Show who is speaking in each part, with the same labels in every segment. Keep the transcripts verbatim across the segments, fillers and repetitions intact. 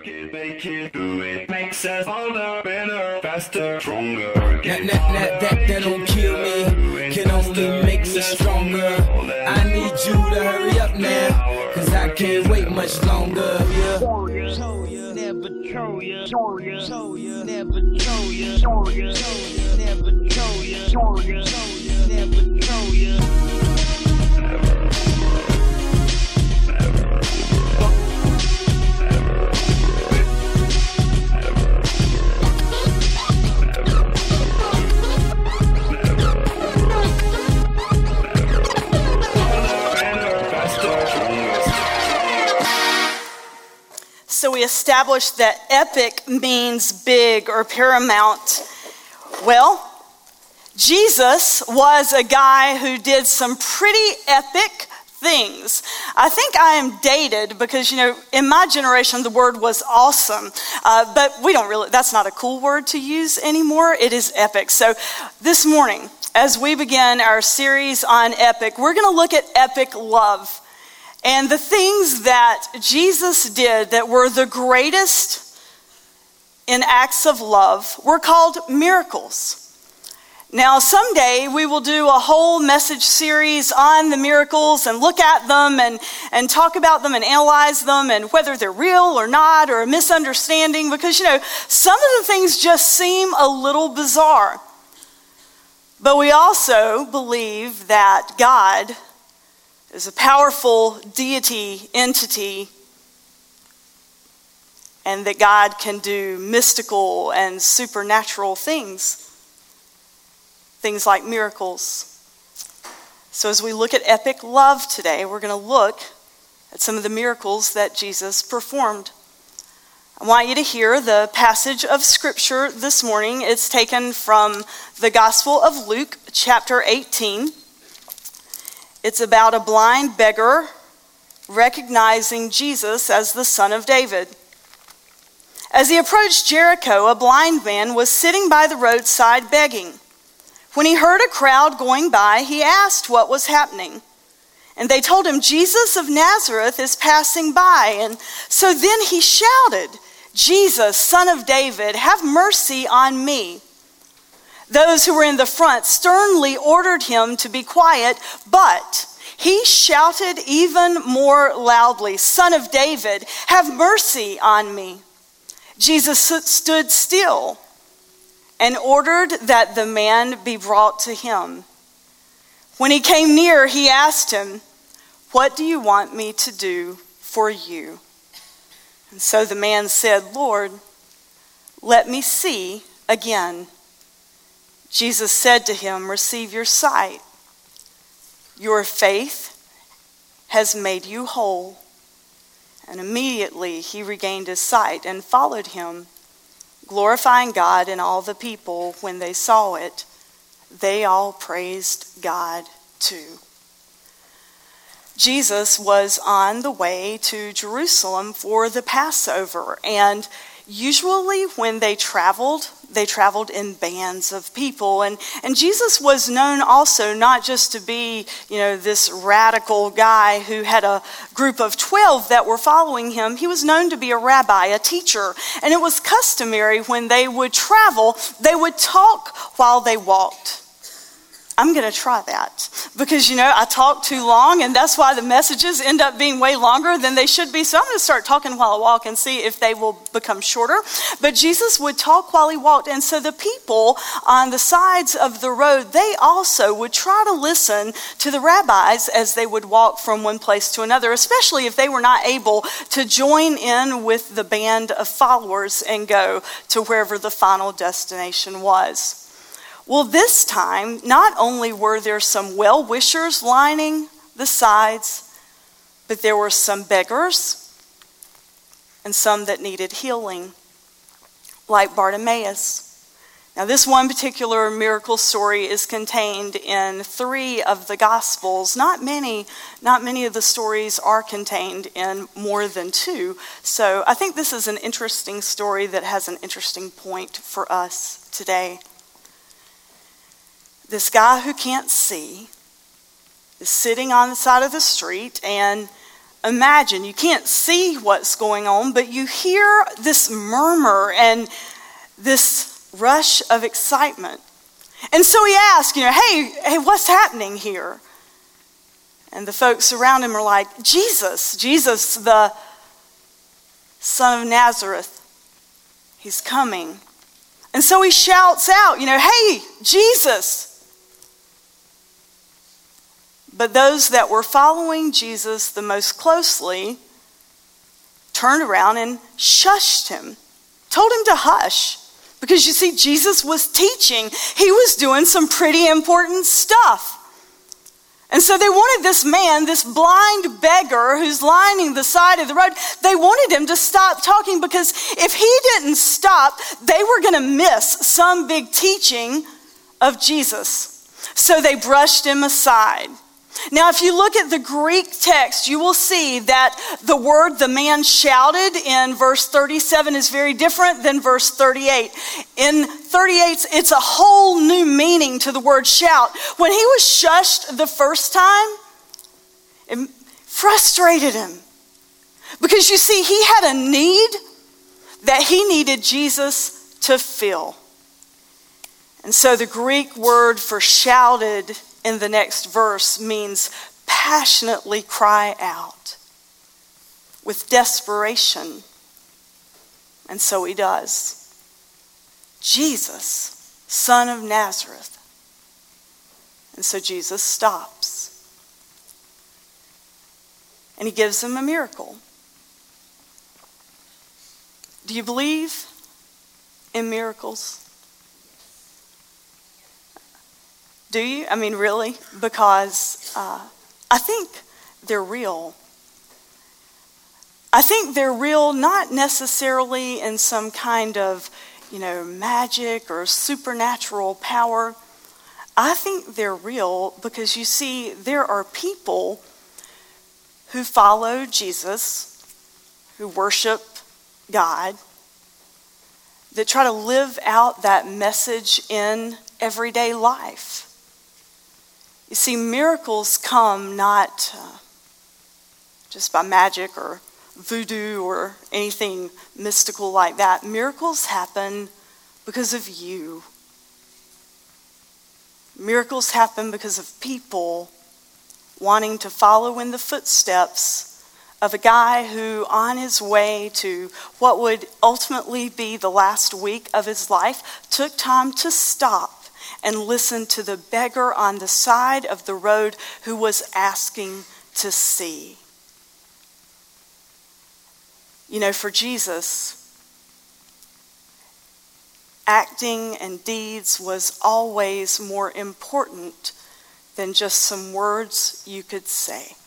Speaker 1: it, make it, do it, makes us harder, better, faster, stronger.
Speaker 2: That, that, that, that, that don't kill me, can only make me stronger. I need you to hurry up now, cause I can't wait much longer. Yeah. Show ya, never show ya, show ya, show ya, never show ya, show ya, never show ya, show ya, never show ya.
Speaker 3: So we established that epic means big or paramount. Well, Jesus was a guy who did some pretty epic things. I think I am dated because, you know, in my generation, the word was awesome. Uh, but we don't really, that's not a cool word to use anymore. It is epic. So this morning, as we begin our series on epic, we're going to look at epic love. And the things that Jesus did that were the greatest in acts of love were called miracles. Now, someday we will do a whole message series on the miracles and look at them and, and talk about them and analyze them and whether they're real or not or a misunderstanding. Because, you know, some of the things just seem a little bizarre. But we also believe that God is a powerful deity entity, and that God can do mystical and supernatural things, things like miracles. So as we look at epic love today, we're going to look at some of the miracles that Jesus performed. I want you to hear the passage of Scripture this morning. It's taken from the Gospel of Luke, chapter eighteen. It's about a blind beggar recognizing Jesus as the Son of David. As he approached Jericho, a blind man was sitting by the roadside begging. When he heard a crowd going by, he asked what was happening. And they told him, Jesus of Nazareth is passing by. And so then he shouted, Jesus, Son of David, have mercy on me. Those who were in the front sternly ordered him to be quiet, but he shouted even more loudly, Son of David, have mercy on me. Jesus stood still and ordered that the man be brought to him. When he came near, he asked him, what do you want me to do for you? And so the man said, Lord, let me see again. Jesus said to him, receive your sight. Your faith has made you whole. And immediately he regained his sight and followed him, glorifying God, and all the people, when they saw it, they all praised God too. Jesus was on the way to Jerusalem for the Passover, and usually when they traveled, they traveled in bands of people. And, and Jesus was known also not just to be, you know, this radical guy who had a group of twelve that were following him. He was known to be a rabbi, a teacher. And it was customary when they would travel, they would talk while they walked. I'm going to try that because, you know, I talk too long, and that's why the messages end up being way longer than they should be. So I'm going to start talking while I walk and see if they will become shorter. But Jesus would talk while he walked. And so the people on the sides of the road, they also would try to listen to the rabbis as they would walk from one place to another, especially if they were not able to join in with the band of followers and go to wherever the final destination was. Well, this time, not only were there some well-wishers lining the sides, but there were some beggars and some that needed healing, like Bartimaeus. Now, this one particular miracle story is contained in three of the Gospels. Not many, not many of the stories are contained in more than two. So I think this is an interesting story that has an interesting point for us today. This guy who can't see is sitting on the side of the street, and imagine. You can't see what's going on, but you hear this murmur and this rush of excitement. And so he asked, you know, hey, hey, what's happening here? And the folks around him are like, Jesus, Jesus, the son of Nazareth, he's coming. And so he shouts out, you know, hey, Jesus. But those that were following Jesus the most closely turned around and shushed him, told him to hush. Because you see, Jesus was teaching. He was doing some pretty important stuff. And so they wanted this man, this blind beggar who's lining the side of the road, they wanted him to stop talking, because if he didn't stop, they were going to miss some big teaching of Jesus. So they brushed him aside. Now, if you look at the Greek text, you will see that the word the man shouted in verse thirty-seven is very different than verse thirty-eight. In thirty-eight, it's a whole new meaning to the word shout. When he was shushed the first time, it frustrated him. Because you see, he had a need that he needed Jesus to fill. And so the Greek word for shouted in the next verse means passionately cry out with desperation. And so he does. Jesus, son of Nazareth. And so Jesus stops. And he gives him a miracle. Do you believe in miracles? Do you? I mean, really? Because uh, I think they're real. I think they're real not necessarily in some kind of, you know, magic or supernatural power. I think they're real because, you see, there are people who follow Jesus, who worship God, that try to live out that message in everyday life. You see, miracles come not uh, just by magic or voodoo or anything mystical like that. Miracles happen because of you. Miracles happen because of people wanting to follow in the footsteps of a guy who, on his way to what would ultimately be the last week of his life, took time to stop and listen to the beggar on the side of the road who was asking to see. You know, for Jesus, acting and deeds was always more important than just some words you could say.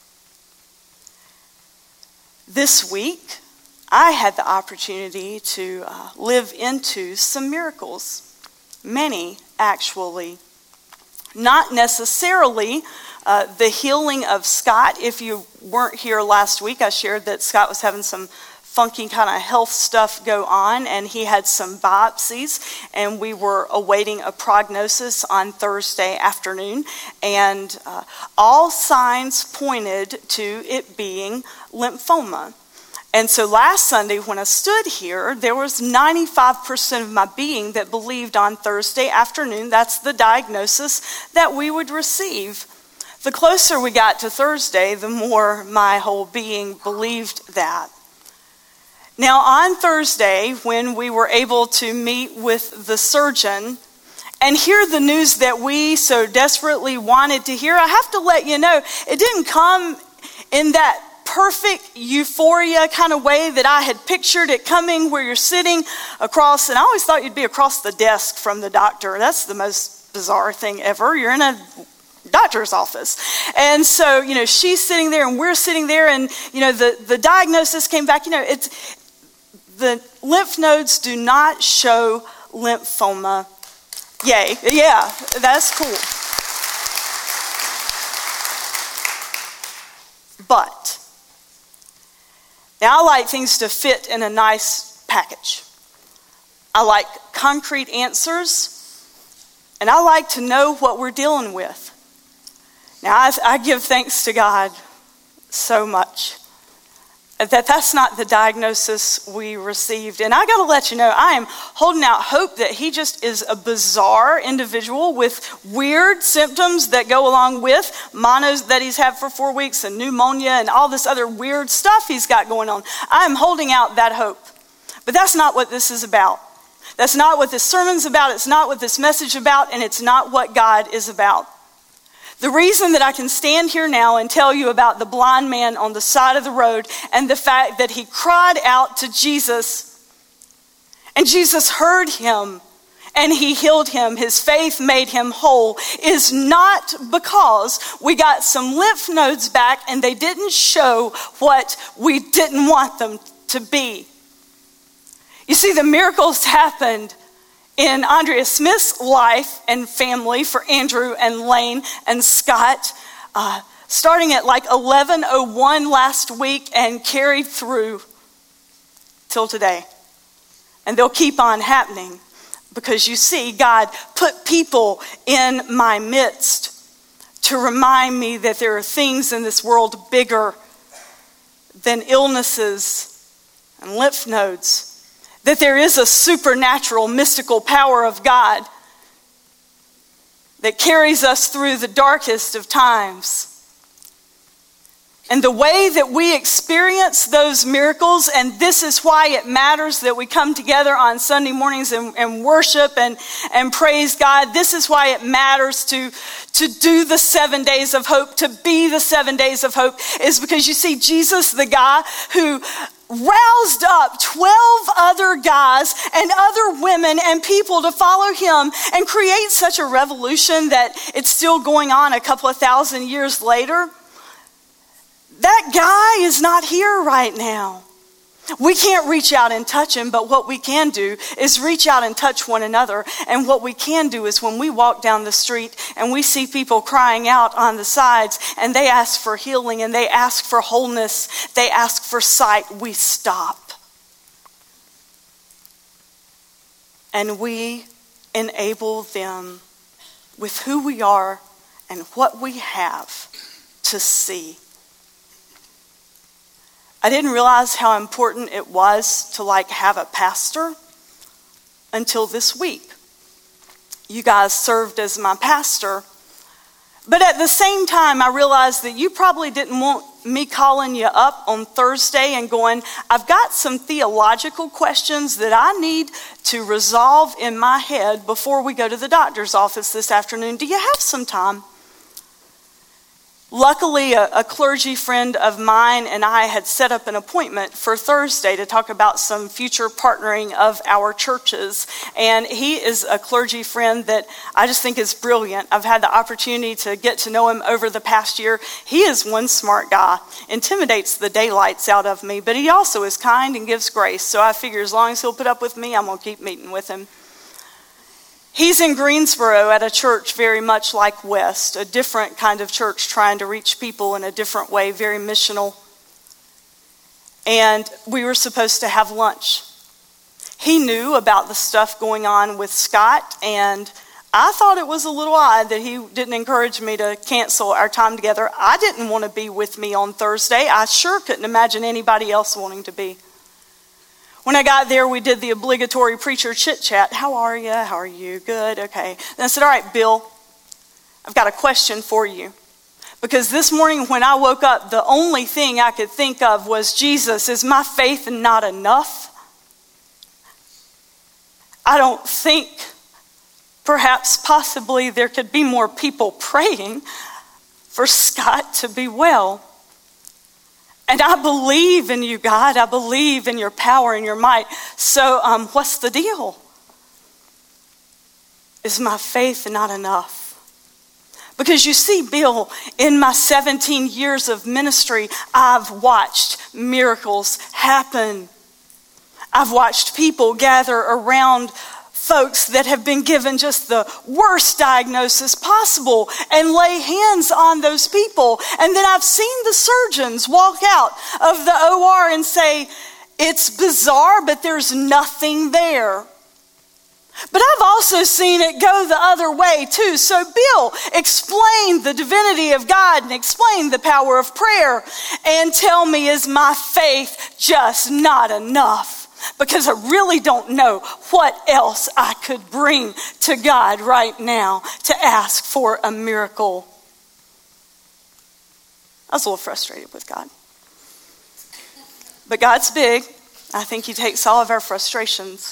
Speaker 3: This week, I had the opportunity to uh, live into some miracles. Many, actually. Not necessarily uh, the healing of Scott. If you weren't here last week, I shared that Scott was having some funky kind of health stuff go on, and he had some biopsies, and we were awaiting a prognosis on Thursday afternoon, and uh, all signs pointed to it being lymphoma. And so last Sunday when I stood here, there was ninety-five percent of my being that believed on Thursday afternoon that's the diagnosis that we would receive. The closer we got to Thursday, the more my whole being believed that. Now on Thursday, when we were able to meet with the surgeon and hear the news that we so desperately wanted to hear, I have to let you know, it didn't come in that perfect euphoria kind of way that I had pictured it coming, where you're sitting across, and I always thought you'd be across the desk from the doctor. That's the most bizarre thing ever. You're in a doctor's office. And so, you know, she's sitting there and we're sitting there, and, you know, the, the diagnosis came back. You know, it's the lymph nodes do not show lymphoma. Yay. Yeah, that's cool. But now I like things to fit in a nice package. I like concrete answers, and I like to know what we're dealing with. Now I, I give thanks to God so much that that's not the diagnosis we received. And I got to let you know, I am holding out hope that he just is a bizarre individual with weird symptoms that go along with mono that he's had for four weeks and pneumonia and all this other weird stuff he's got going on. I am holding out that hope. But that's not what this is about. That's not what this sermon's about. It's not what this message is about, and it's not what God is about. The reason that I can stand here now and tell you about the blind man on the side of the road and the fact that he cried out to Jesus and Jesus heard him and he healed him, his faith made him whole, is not because we got some lymph nodes back and they didn't show what we didn't want them to be. You see, the miracles happened in Andrea Smith's life and family for Andrew and Lane and Scott, uh, starting at like eleven oh one last week and carried through till today. And they'll keep on happening because you see, God put people in my midst to remind me that there are things in this world bigger than illnesses and lymph nodes. That there is a supernatural, mystical power of God that carries us through the darkest of times. And the way that we experience those miracles, and this is why it matters that we come together on Sunday mornings and, and worship and, and praise God. This is why it matters to, to do the seven days of hope, to be the seven days of hope, is because you see, Jesus, the guy who roused up twelve other guys and other women and people to follow him and create such a revolution that it's still going on a couple of thousand years later. That guy is not here right now. We can't reach out and touch him, but what we can do is reach out and touch one another. And what we can do is when we walk down the street and we see people crying out on the sides and they ask for healing and they ask for wholeness, they ask for sight, we stop. And we enable them with who we are and what we have to see. I didn't realize how important it was to like have a pastor until this week. You guys served as my pastor. But at the same time, I realized that you probably didn't want me calling you up on Thursday and going, I've got some theological questions that I need to resolve in my head before we go to the doctor's office this afternoon. Do you have some time? Luckily, a, a clergy friend of mine and I had set up an appointment for Thursday to talk about some future partnering of our churches. And he is a clergy friend that I just think is brilliant. I've had the opportunity to get to know him over the past year. He is one smart guy, intimidates the daylights out of me, but he also is kind and gives grace. So I figure as long as he'll put up with me, I'm going to keep meeting with him. He's in Greensboro at a church very much like West, a different kind of church trying to reach people in a different way, very missional. And we were supposed to have lunch. He knew about the stuff going on with Scott, and I thought it was a little odd that he didn't encourage me to cancel our time together. I didn't want to be with me on Thursday. I sure couldn't imagine anybody else wanting to be. When I got there, we did the obligatory preacher chit-chat. How are you? How are you? Good. Okay. And I said, all right, Bill, I've got a question for you. Because this morning when I woke up, the only thing I could think of was, Jesus, is my faith not enough? I don't think perhaps possibly there could be more people praying for Scott to be well. And I believe in you, God. I believe in your power and your might. So um, what's the deal? Is my faith not enough? Because you see, Bill, in my seventeen years of ministry, I've watched miracles happen. I've watched people gather around folks that have been given just the worst diagnosis possible and lay hands on those people. And then I've seen the surgeons walk out of the O R and say, it's bizarre, but there's nothing there. But I've also seen it go the other way too. So Bill explained the divinity of God and explained the power of prayer and tell me, is my faith just not enough? Because I really don't know what else I could bring to God right now to ask for a miracle. I was a little frustrated with God. But God's big. I think he takes all of our frustrations.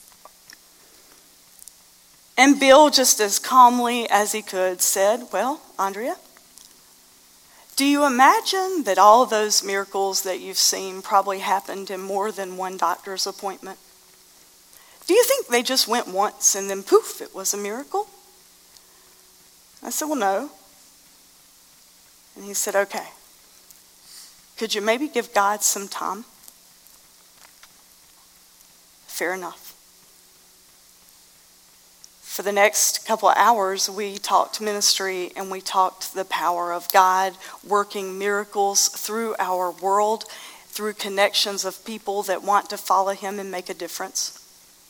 Speaker 3: And Bill, just as calmly as he could, said, well, Andrea, do you imagine that all of those miracles that you've seen probably happened in more than one doctor's appointment? Do you think they just went once and then poof, it was a miracle? I said, well, no. And he said, okay. Could you maybe give God some time? Fair enough. For the next couple of hours, we talked ministry and we talked the power of God working miracles through our world, through connections of people that want to follow him and make a difference.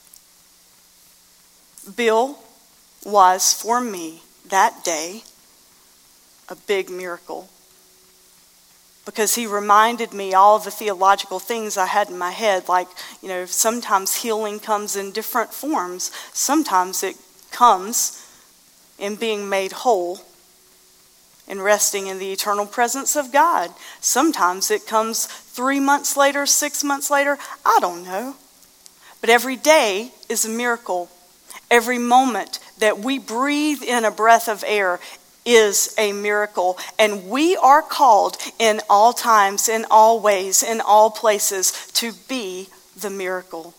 Speaker 3: Bill was, for me, that day, a big miracle. Because he reminded me all of the theological things I had in my head, like, you know, sometimes healing comes in different forms. Sometimes it comes in being made whole and resting in the eternal presence of God. Sometimes it comes three months later, six months later, I don't know. But every day is a miracle. Every moment that we breathe in a breath of air is a miracle. And we are called in all times, in all ways, in all places to be the miracle.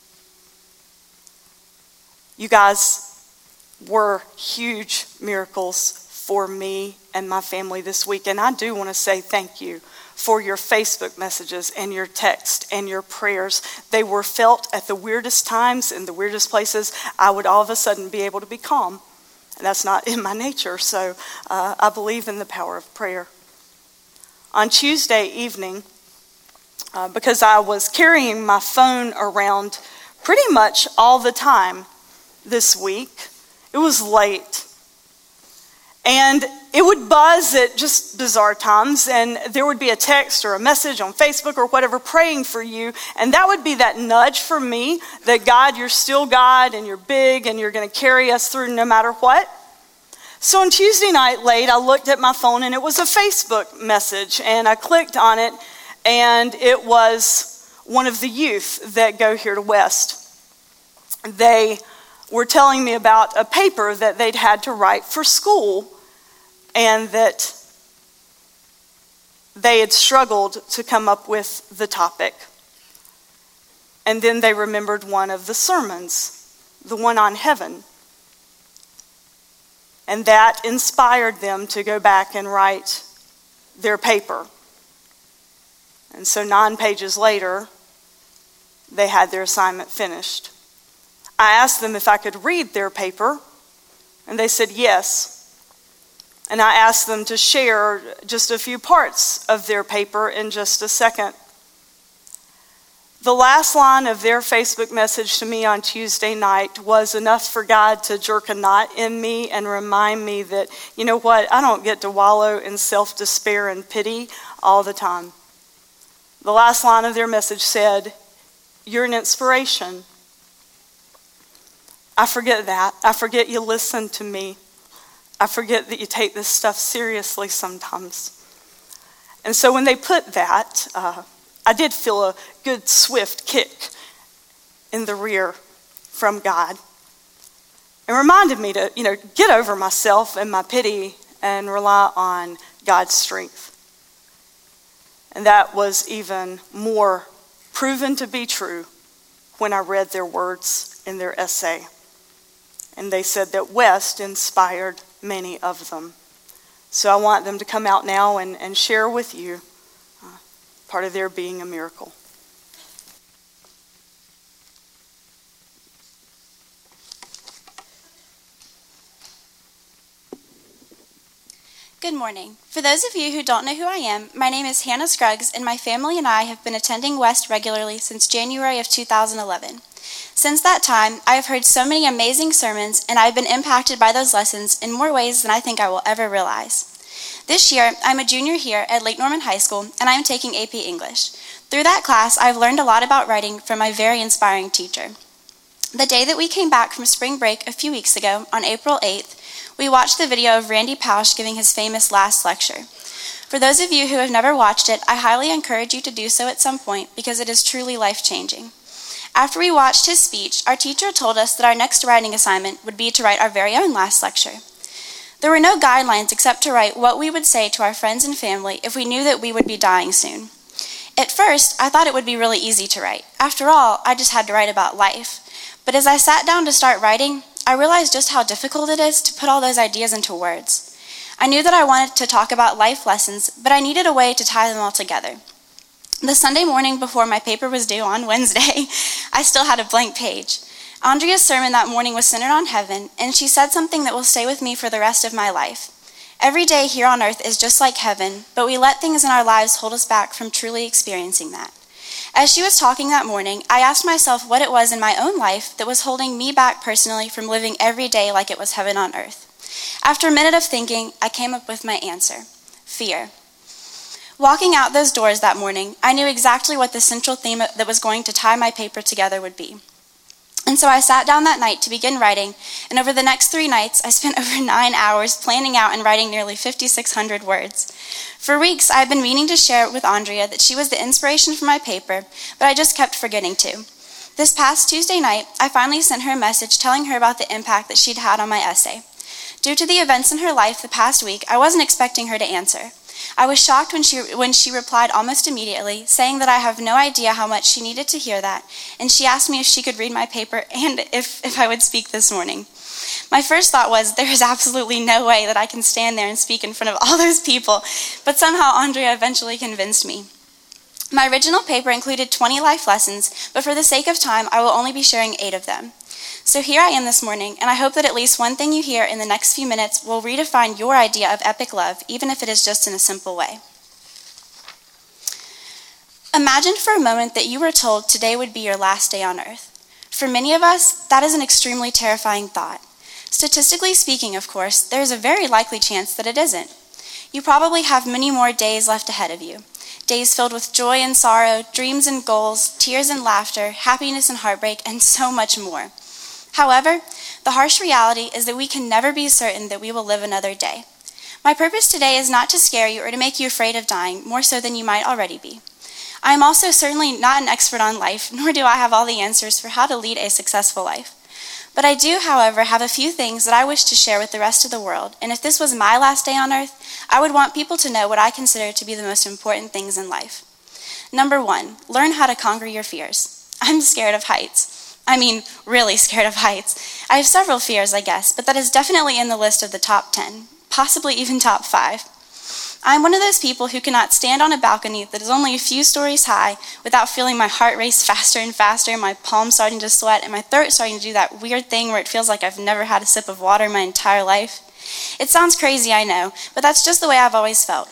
Speaker 3: You guys were huge miracles for me and my family this week. And I do want to say thank you for your Facebook messages and your text and your prayers. They were felt at the weirdest times, in the weirdest places. I would all of a sudden be able to be calm. And that's not in my nature, so uh, I believe in the power of prayer. On Tuesday evening, uh, because I was carrying my phone around pretty much all the time this week, it was late. And it would buzz at just bizarre times, and there would be a text or a message on Facebook or whatever praying for you, and that would be that nudge for me that God, you're still God, and you're big, and you're going to carry us through no matter what. So on Tuesday night late, I looked at my phone, and it was a Facebook message, and I clicked on it, and it was one of the youth that go here to West. They were telling me about a paper that they'd had to write for school, and that they had struggled to come up with the topic. And then they remembered one of the sermons, the one on heaven. And that inspired them to go back and write their paper. And so nine pages later, they had their assignment finished. I asked them if I could read their paper, and they said yes. And I asked them to share just a few parts of their paper in just a second. The last line of their Facebook message to me on Tuesday night was enough for God to jerk a knot in me and remind me that, you know what, I don't get to wallow in self-despair and pity all the time. The last line of their message said, "You're an inspiration." I forget that. I forget you listen to me. I forget that you take this stuff seriously sometimes. And so when they put that, uh, I did feel a good swift kick in the rear from God. It reminded me to, you know, get over myself and my pity and rely on God's strength. And that was even more proven to be true when I read their words in their essay. And they said that West inspired many of them. So I want them to come out now and, and share with you uh, part of their being a miracle.
Speaker 4: Good morning. For those of you who don't know who I am, my name is Hannah Scruggs, and my family and I have been attending West regularly since January of two thousand eleven. Since that time, I have heard so many amazing sermons, and I have been impacted by those lessons in more ways than I think I will ever realize. This year, I'm a junior here at Lake Norman High School, and I am taking A P English. Through that class, I've learned a lot about writing from my very inspiring teacher. The day that we came back from spring break a few weeks ago, on April eighth, we watched the video of Randy Pausch giving his famous last lecture. For those of you who have never watched it, I highly encourage you to do so at some point because it is truly life-changing. After we watched his speech, our teacher told us that our next writing assignment would be to write our very own last lecture. There were no guidelines except to write what we would say to our friends and family if we knew that we would be dying soon. At first, I thought it would be really easy to write. After all, I just had to write about life. But as I sat down to start writing, I realized just how difficult it is to put all those ideas into words. I knew that I wanted to talk about life lessons, but I needed a way to tie them all together. The Sunday morning before my paper was due on Wednesday, I still had a blank page. Andrea's sermon that morning was centered on heaven, and she said something that will stay with me for the rest of my life. Every day here on earth is just like heaven, but we let things in our lives hold us back from truly experiencing that. As she was talking that morning, I asked myself what it was in my own life that was holding me back personally from living every day like it was heaven on earth. After a minute of thinking, I came up with my answer: fear. Walking out those doors that morning, I knew exactly what the central theme that was going to tie my paper together would be. And so I sat down that night to begin writing, and over the next three nights, I spent over nine hours planning out and writing nearly fifty-six hundred words. For weeks, I had been meaning to share with Andrea that she was the inspiration for my paper, but I just kept forgetting to. This past Tuesday night, I finally sent her a message telling her about the impact that she'd had on my essay. Due to the events in her life the past week, I wasn't expecting her to answer. I was shocked when she when she replied almost immediately, saying that I have no idea how much she needed to hear that, and she asked me if she could read my paper and if, if I would speak this morning. My first thought was, there is absolutely no way that I can stand there and speak in front of all those people, but somehow Andrea eventually convinced me. My original paper included twenty life lessons, but for the sake of time, I will only be sharing eight of them. So here I am this morning, and I hope that at least one thing you hear in the next few minutes will redefine your idea of epic love, even if it is just in a simple way. Imagine for a moment that you were told today would be your last day on earth. For many of us, that is an extremely terrifying thought. Statistically speaking, of course, there is a very likely chance that it isn't. You probably have many more days left ahead of you. Days filled with joy and sorrow, dreams and goals, tears and laughter, happiness and heartbreak, and so much more. However, the harsh reality is that we can never be certain that we will live another day. My purpose today is not to scare you or to make you afraid of dying, more so than you might already be. I am also certainly not an expert on life, nor do I have all the answers for how to lead a successful life. But I do, however, have a few things that I wish to share with the rest of the world, and if this was my last day on earth, I would want people to know what I consider to be the most important things in life. Number one, learn how to conquer your fears. I'm scared of heights. I mean, really scared of heights. I have several fears, I guess, but that is definitely in the list of the top ten, possibly even top five. I'm one of those people who cannot stand on a balcony that is only a few stories high without feeling my heart race faster and faster, my palms starting to sweat, and my throat starting to do that weird thing where it feels like I've never had a sip of water in my entire life. It sounds crazy, I know, but that's just the way I've always felt.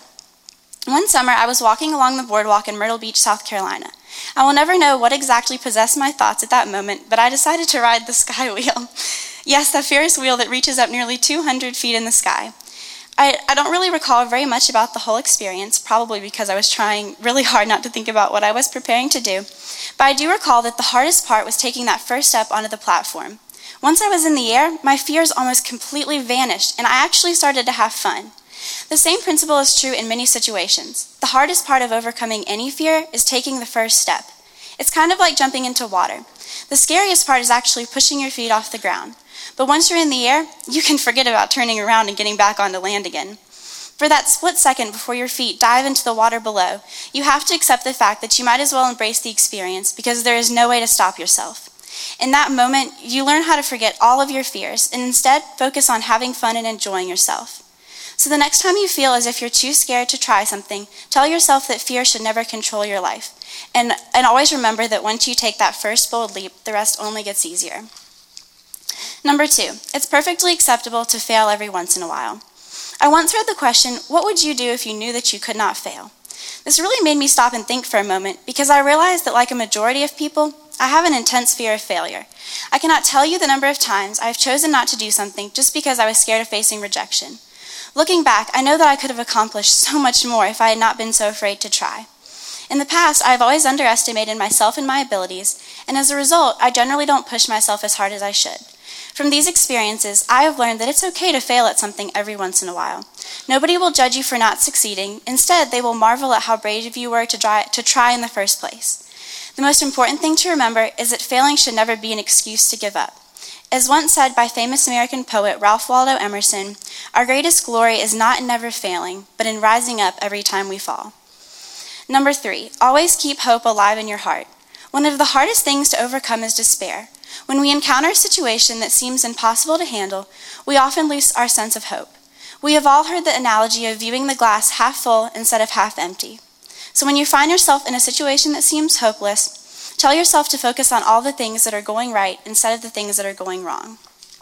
Speaker 4: One summer, I was walking along the boardwalk in Myrtle Beach, South Carolina. I will never know what exactly possessed my thoughts at that moment, but I decided to ride the Sky Wheel. Yes, that Ferris wheel that reaches up nearly two hundred feet in the sky. I, I don't really recall very much about the whole experience, probably because I was trying really hard not to think about what I was preparing to do, but I do recall that the hardest part was taking that first step onto the platform. Once I was in the air, my fears almost completely vanished, and I actually started to have fun. The same principle is true in many situations. The hardest part of overcoming any fear is taking the first step. It's kind of like jumping into water. The scariest part is actually pushing your feet off the ground. But once you're in the air, you can forget about turning around and getting back onto land again. For that split second before your feet dive into the water below, you have to accept the fact that you might as well embrace the experience because there is no way to stop yourself. In that moment, you learn how to forget all of your fears and instead focus on having fun and enjoying yourself. So the next time you feel as if you're too scared to try something, tell yourself that fear should never control your life. And, and always remember that once you take that first bold leap, the rest only gets easier. Number two, it's perfectly acceptable to fail every once in a while. I once heard the question, what would you do if you knew that you could not fail? This really made me stop and think for a moment because I realized that like a majority of people, I have an intense fear of failure. I cannot tell you the number of times I have chosen not to do something just because I was scared of facing rejection. Looking back, I know that I could have accomplished so much more if I had not been so afraid to try. In the past, I have always underestimated myself and my abilities, and as a result, I generally don't push myself as hard as I should. From these experiences, I have learned that it's okay to fail at something every once in a while. Nobody will judge you for not succeeding. Instead, they will marvel at how brave you were to try, to try in the first place. The most important thing to remember is that failing should never be an excuse to give up. As once said by famous American poet Ralph Waldo Emerson, our greatest glory is not in never failing, but in rising up every time we fall. Number three, always keep hope alive in your heart. One of the hardest things to overcome is despair. When we encounter a situation that seems impossible to handle, we often lose our sense of hope. We have all heard the analogy of viewing the glass half full instead of half empty. So when you find yourself in a situation that seems hopeless, tell yourself to focus on all the things that are going right instead of the things that are going wrong.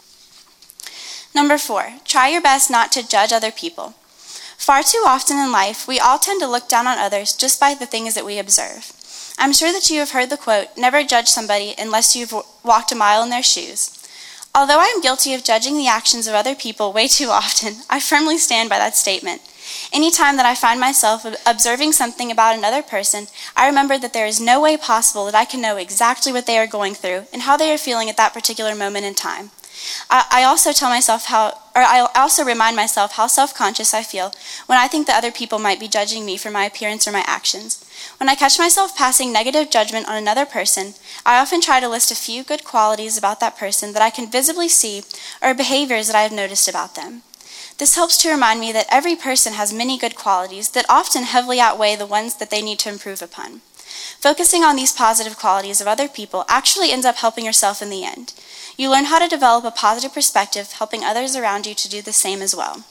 Speaker 4: Number four, try your best not to judge other people. Far too often in life, we all tend to look down on others just by the things that we observe. I'm sure that you have heard the quote, never judge somebody unless you've walked a mile in their shoes. Although I am guilty of judging the actions of other people way too often, I firmly stand by that statement. Anytime that I find myself observing something about another person, I remember that there is no way possible that I can know exactly what they are going through and how they are feeling at that particular moment in time. I, I also tell myself how, or I also remind myself how self-conscious I feel when I think that other people might be judging me for my appearance or my actions. When I catch myself passing negative judgment on another person, I often try to list a few good qualities about that person that I can visibly see or behaviors that I have noticed about them. This helps to remind me that every person has many good qualities that often heavily outweigh the ones that they need to improve upon. Focusing on these positive qualities of other people actually ends up helping yourself in the end. You learn how to develop a positive perspective, helping others around you to do the same as well.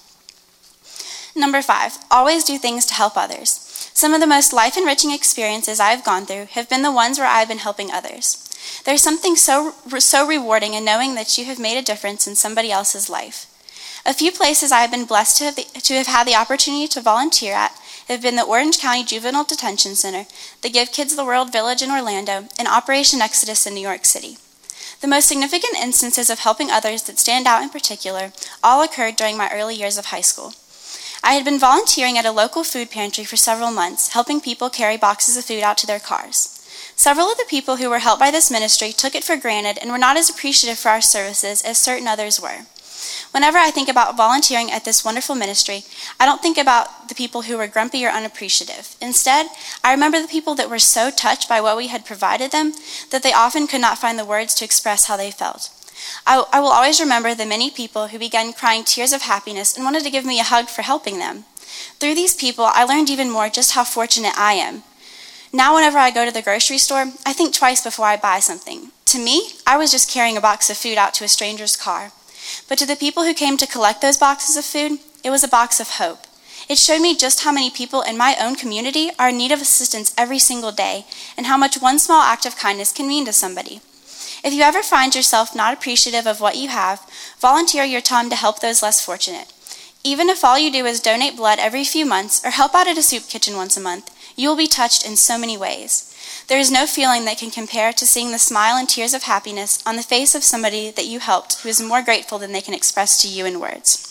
Speaker 4: Number five, always do things to help others. Some of the most life-enriching experiences I have gone through have been the ones where I have been helping others. There's something so, so rewarding in knowing that you have made a difference in somebody else's life. A few places I have been blessed to have, the, to have had the opportunity to volunteer at have been the Orange County Juvenile Detention Center, the Give Kids the World Village in Orlando, and Operation Exodus in New York City. The most significant instances of helping others that stand out in particular all occurred during my early years of high school. I had been volunteering at a local food pantry for several months, helping people carry boxes of food out to their cars. Several of the people who were helped by this ministry took it for granted and were not as appreciative for our services as certain others were. Whenever I think about volunteering at this wonderful ministry, I don't think about the people who were grumpy or unappreciative. Instead, I remember the people that were so touched by what we had provided them that they often could not find the words to express how they felt. I, I will always remember the many people who began crying tears of happiness and wanted to give me a hug for helping them. Through these people, I learned even more just how fortunate I am. Now whenever I go to the grocery store, I think twice before I buy something. To me, I was just carrying a box of food out to a stranger's car. But to the people who came to collect those boxes of food, it was a box of hope. It showed me just how many people in my own community are in need of assistance every single day, and how much one small act of kindness can mean to somebody. If you ever find yourself not appreciative of what you have, volunteer your time to help those less fortunate. Even if all you do is donate blood every few months or help out at a soup kitchen once a month, you will be touched in so many ways. There is no feeling that can compare to seeing the smile and tears of happiness on the face of somebody that you helped who is more grateful than they can express to you in words.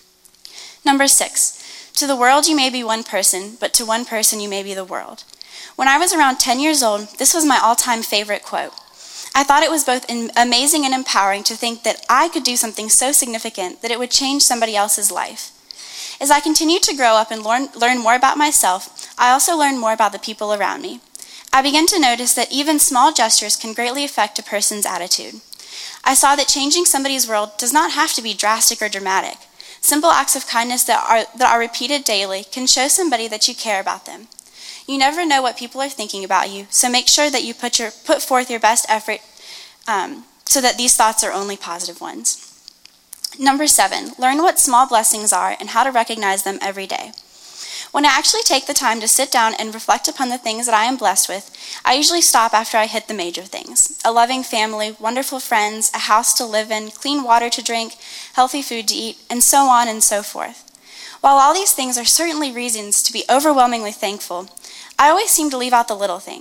Speaker 4: Number six, to the world you may be one person, but to one person you may be the world. When I was around ten years old, this was my all-time favorite quote. I thought it was both amazing and empowering to think that I could do something so significant that it would change somebody else's life. As I continued to grow up and learn, learn more about myself, I also learned more about the people around me. I began to notice that even small gestures can greatly affect a person's attitude. I saw that changing somebody's world does not have to be drastic or dramatic. Simple acts of kindness that are, that are repeated daily can show somebody that you care about them. You never know what people are thinking about you, so make sure that you put, your, put forth your best effort um, so that these thoughts are only positive ones. Number seven, learn what small blessings are and how to recognize them every day. When I actually take the time to sit down and reflect upon the things that I am blessed with, I usually stop after I hit the major things. A loving family, wonderful friends, a house to live in, clean water to drink, healthy food to eat, and so on and so forth. While all these things are certainly reasons to be overwhelmingly thankful, I always seem to leave out the little things.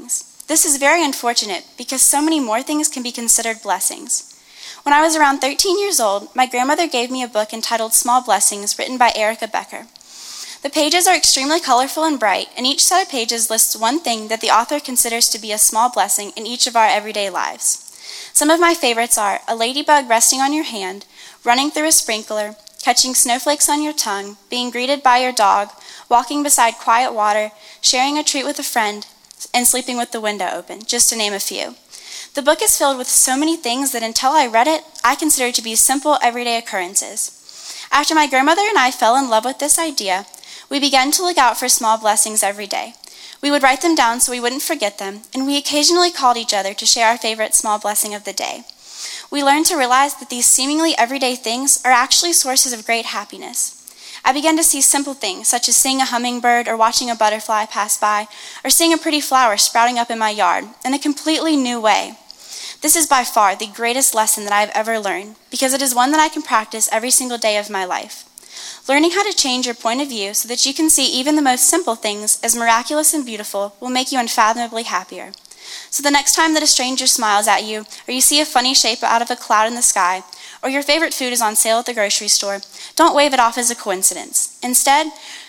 Speaker 4: This is very unfortunate because so many more things can be considered blessings. When I was around thirteen years old, my grandmother gave me a book entitled Small Blessings, written by Erica Becker. The pages are extremely colorful and bright, and each set of pages lists one thing that the author considers to be a small blessing in each of our everyday lives. Some of my favorites are a ladybug resting on your hand, running through a sprinkler, catching snowflakes on your tongue, being greeted by your dog, walking beside quiet water, sharing a treat with a friend, and sleeping with the window open, just to name a few. The book is filled with so many things that until I read it, I considered to be simple, everyday occurrences. After my grandmother and I fell in love with this idea, we began to look out for small blessings every day. We would write them down so we wouldn't forget them, and we occasionally called each other to share our favorite small blessing of the day. We learned to realize that these seemingly everyday things are actually sources of great happiness. I began to see simple things, such as seeing a hummingbird or watching a butterfly pass by, or seeing a pretty flower sprouting up in my yard, in a completely new way. This is by far the greatest lesson that I have ever learned, because it is one that I can practice every single day of my life. Learning how to change your point of view so that you can see even the most simple things as miraculous and beautiful will make you unfathomably happier. So the next time that a stranger smiles at you, or you see a funny shape out of a cloud in the sky, or your favorite food is on sale at the grocery store, don't wave it off as a coincidence. Instead,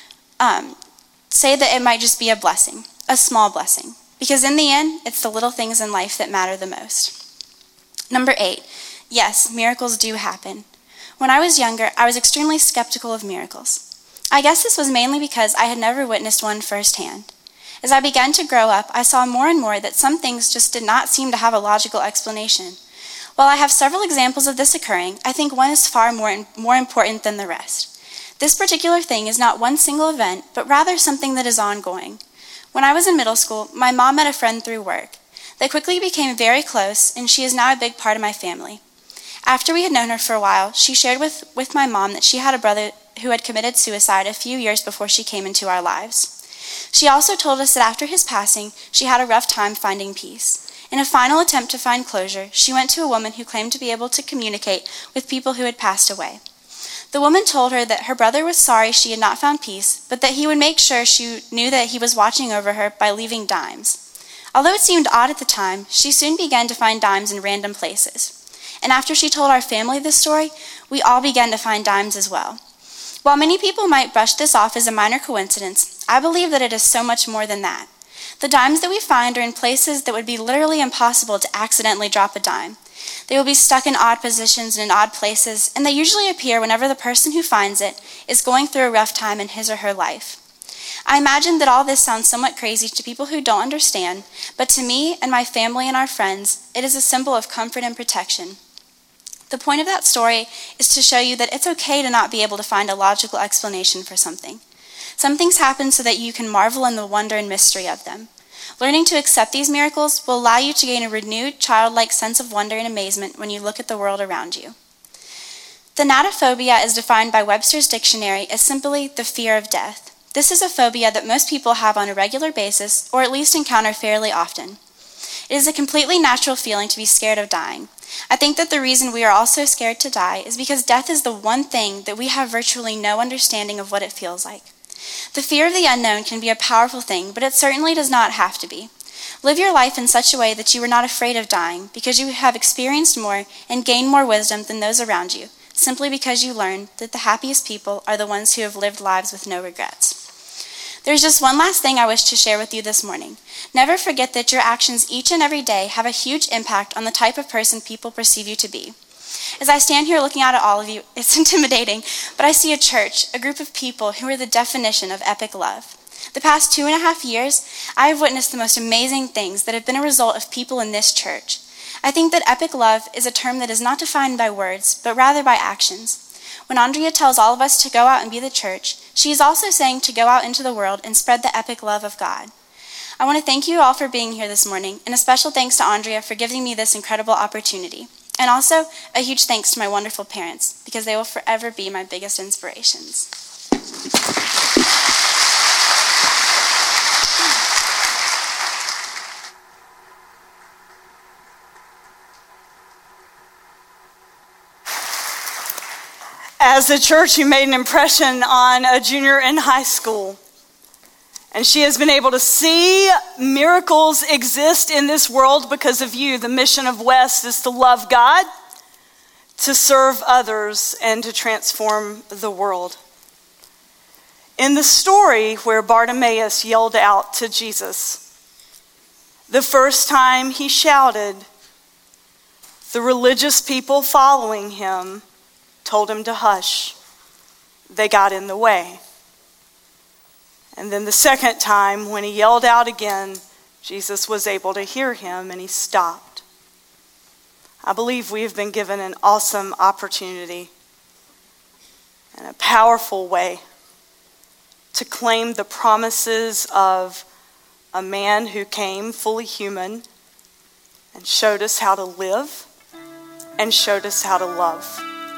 Speaker 4: um, say that it might just be a blessing, a small blessing, because in the end, it's the little things in life that matter the most. Number eight, yes, miracles do happen. When I was younger, I was extremely skeptical of miracles. I guess this was mainly because I had never witnessed one firsthand. As I began to grow up, I saw more and more that some things just did not seem to have a logical explanation. While I have several examples of this occurring, I think one is far more, more important than the rest. This particular thing is not one single event, but rather something that is ongoing. When I was in middle school, my mom met a friend through work. They quickly became very close, and she is now a big part of my family. After we had known her for a while, she shared with, with my mom that she had a brother who had committed suicide a few years before she came into our lives. She also told us that after his passing, she had a rough time finding peace. In a final attempt to find closure, she went to a woman who claimed to be able to communicate with people who had passed away. The woman told her that her brother was sorry she had not found peace, but that he would make sure she knew that he was watching over her by leaving dimes. Although it seemed odd at the time, she soon began to find dimes in random places. And after she told our family this story, we all began to find dimes as well. While many people might brush this off as a minor coincidence, I believe that it is so much more than that. The dimes that we find are in places that would be literally impossible to accidentally drop a dime. They will be stuck in odd positions and in odd places, and they usually appear whenever the person who finds it is going through a rough time in his or her life. I imagine that all this sounds somewhat crazy to people who don't understand, but to me and my family and our friends, it is a symbol of comfort and protection. The point of that story is to show you that it's okay to not be able to find a logical explanation for something. Some things happen so that you can marvel in the wonder and mystery of them. Learning to accept these miracles will allow you to gain a renewed, childlike sense of wonder and amazement when you look at the world around you. Thanatophobia is defined by Webster's Dictionary as simply the fear of death. This is a phobia that most people have on a regular basis, or at least encounter fairly often. It is a completely natural feeling to be scared of dying. I think that the reason we are all so scared to die is because death is the one thing that we have virtually no understanding of what it feels like. The fear of the unknown can be a powerful thing, but it certainly does not have to be. Live your life in such a way that you are not afraid of dying, because you have experienced more and gained more wisdom than those around you, simply because you learned that the happiest people are the ones who have lived lives with no regrets. There's just one last thing I wish to share with you this morning. Never forget that your actions each and every day have a huge impact on the type of person people perceive you to be. As I stand here looking out at all of you, it's intimidating, but I see a church, a group of people who are the definition of epic love. The past two and a half years, I have witnessed the most amazing things that have been a result of people in this church. I think that epic love is a term that is not defined by words, but rather by actions. When Andrea tells all of us to go out and be the church, she is also saying to go out into the world and spread the epic love of God. I want to thank you all for being here this morning, and a special thanks to Andrea for giving me this incredible opportunity. And also, a huge thanks to my wonderful parents, because they will forever be my biggest inspirations.
Speaker 3: As a church, you made an impression on a junior in high school. And she has been able to see miracles exist in this world because of you. The mission of West is to love God, to serve others, and to transform the world. In the story where Bartimaeus yelled out to Jesus, the first time he shouted, the religious people following him told him to hush. They got in the way. And then the second time, when he yelled out again, Jesus was able to hear him and he stopped. I believe we have been given an awesome opportunity and a powerful way to claim the promises of a man who came fully human and showed us how to live and showed us how to love.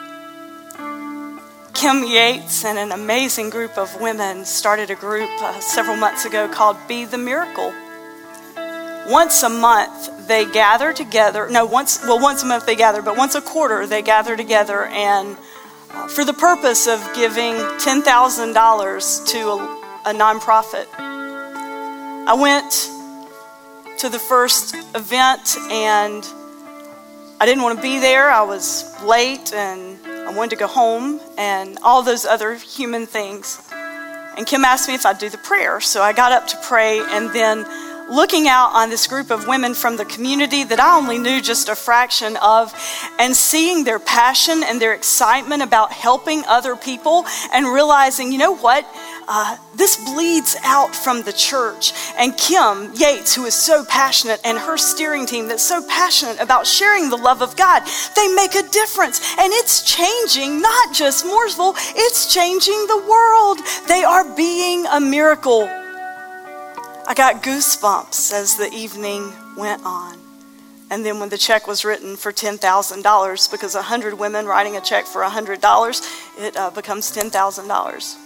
Speaker 3: Kim Yates and an amazing group of women started a group uh, several months ago called Be the Miracle. Once a month they gather together, no, once, well, once a month they gather, but once a quarter they gather together and uh, for the purpose of giving ten thousand dollars to a, a nonprofit. I went to the first event and I didn't want to be there. I was late and I wanted to go home and all those other human things. And Kim asked me if I'd do the prayer. So I got up to pray, and then looking out on this group of women from the community that I only knew just a fraction of, and seeing their passion and their excitement about helping other people and realizing, you know what? Uh, this bleeds out from the church. And Kim Yates, who is so passionate, and her steering team that's so passionate about sharing the love of God, they make a difference. And it's changing not just Mooresville, it's changing the world. They are being a miracle. I got goosebumps as the evening went on. And then when the check was written for ten thousand dollars, because one hundred women writing a check for one hundred dollars, it uh, becomes ten thousand dollars.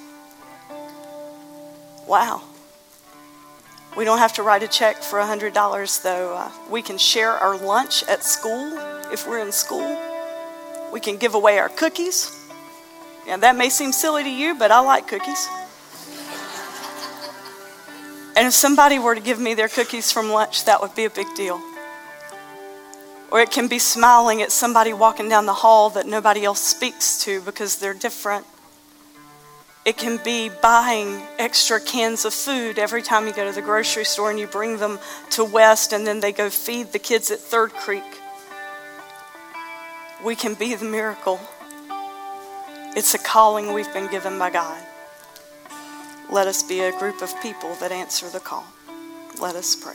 Speaker 3: Wow. We don't have to write a check for one hundred dollars, though. Uh, we can share our lunch at school if we're in school. We can give away our cookies. And that may seem silly to you, but I like cookies. And if somebody were to give me their cookies from lunch, that would be a big deal. Or it can be smiling at somebody walking down the hall that nobody else speaks to because they're different. It can be buying extra cans of food every time you go to the grocery store and you bring them to West and then they go feed the kids at Third Creek. We can be the miracle. It's a calling we've been given by God. Let us be a group of people that answer the call. Let us pray.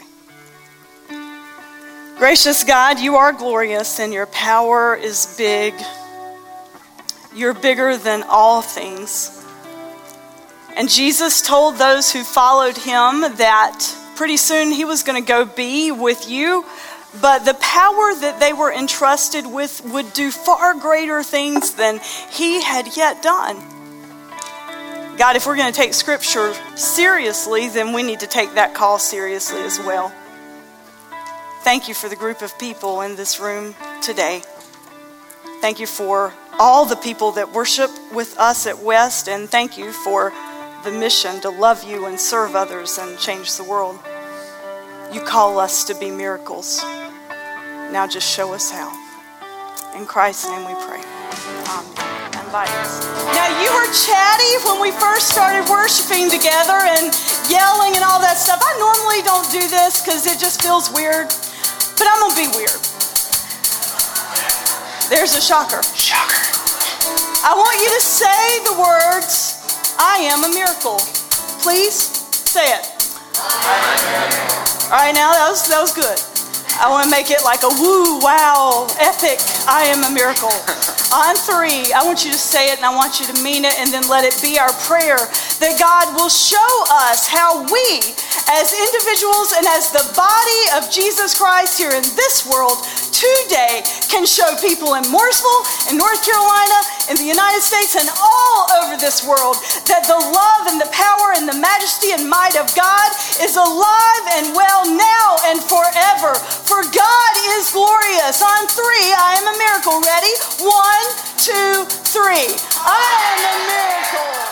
Speaker 3: Gracious God, you are glorious and your power is big. You're bigger than all things. And Jesus told those who followed him that pretty soon he was going to go be with you, but the power that they were entrusted with would do far greater things than he had yet done. God, if we're going to take Scripture seriously, then we need to take that call seriously as well. Thank you for the group of people in this room today. Thank you for all the people that worship with us at West, and thank you for the mission to love you and serve others and change the world. You call us to be miracles. Now just show us how. In Christ's name we pray. Amen. Invite us. Now you were chatty when we first started worshiping together and yelling and all that stuff. I normally don't do this because it just feels weird, but I'm going to be weird. There's a shocker.
Speaker 5: Shocker.
Speaker 3: I want you to say the words, I am a miracle. Please say it. All right, now that was, that was good. I want to make it like a woo, wow, epic, I am a miracle. On three, I want you to say it and I want you to mean it, and then let it be our prayer that God will show us how we, as individuals and as the body of Jesus Christ here in this world today, can show people in Mooresville, in North Carolina, in the United States, and all over this world that the love and the power and the majesty and might of God is alive and well now and forever. For God is glorious. On three, I am a miracle. Ready? One, two, three. I am a miracle.